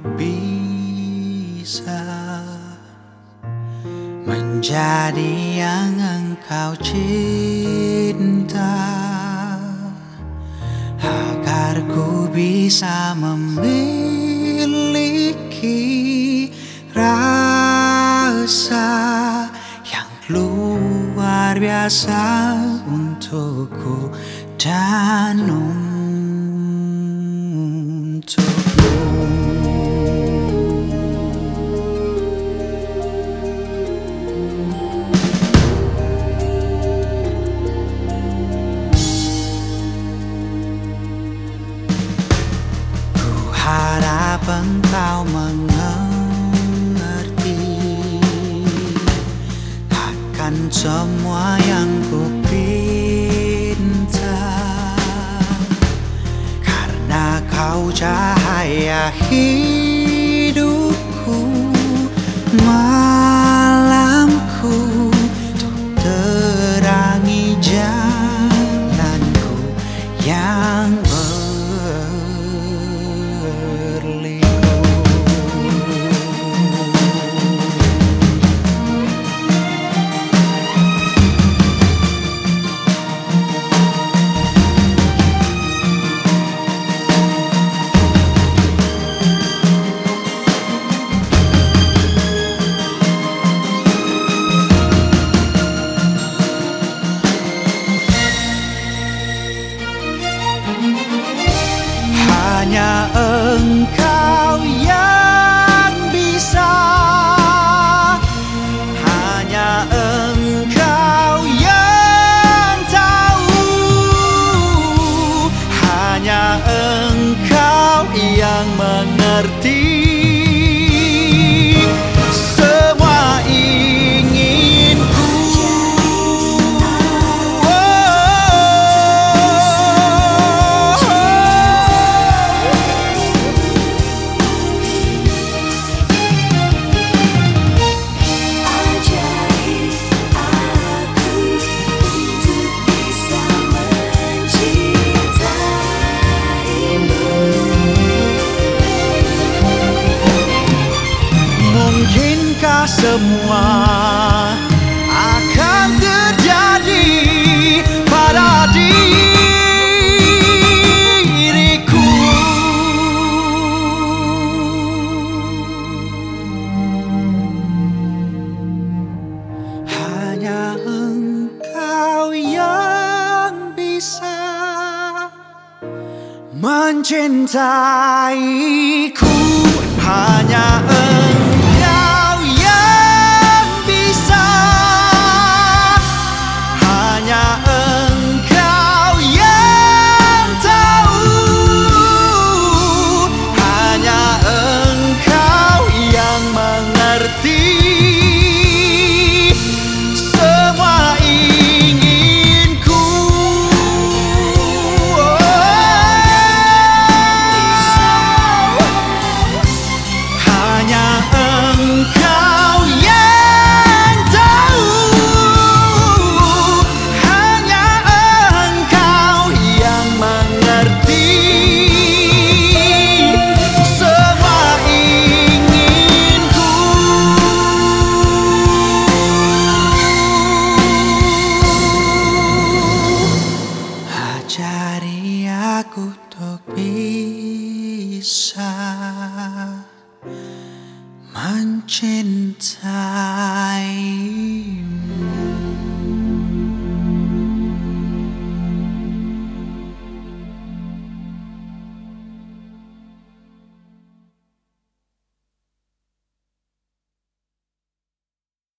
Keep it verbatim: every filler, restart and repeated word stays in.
bisa menjadi yang engkau cinta, agar ku bisa memiliki rasa yang luar biasa untukku dan untukmu. Harap engkau mengerti akan semua yang ku pinta, karena kau cahaya hidupku, malamku, untuk terangi jalanku yang hanya engkau yang bisa, hanya engkau yang tahu, hanya engkau yang mengerti semua inginku. Mungkinkah semua akan terjadi pada diriku? Hanya engkau yang bisa mencintaiku, hanya engkau yang bisa, hanya engkau yang tahu, hanya engkau yang mengerti semua inginku. Hanya engkau yang tahu, hanya engkau yang mengerti semua inginku. Ajari aku untuk bisa mencintai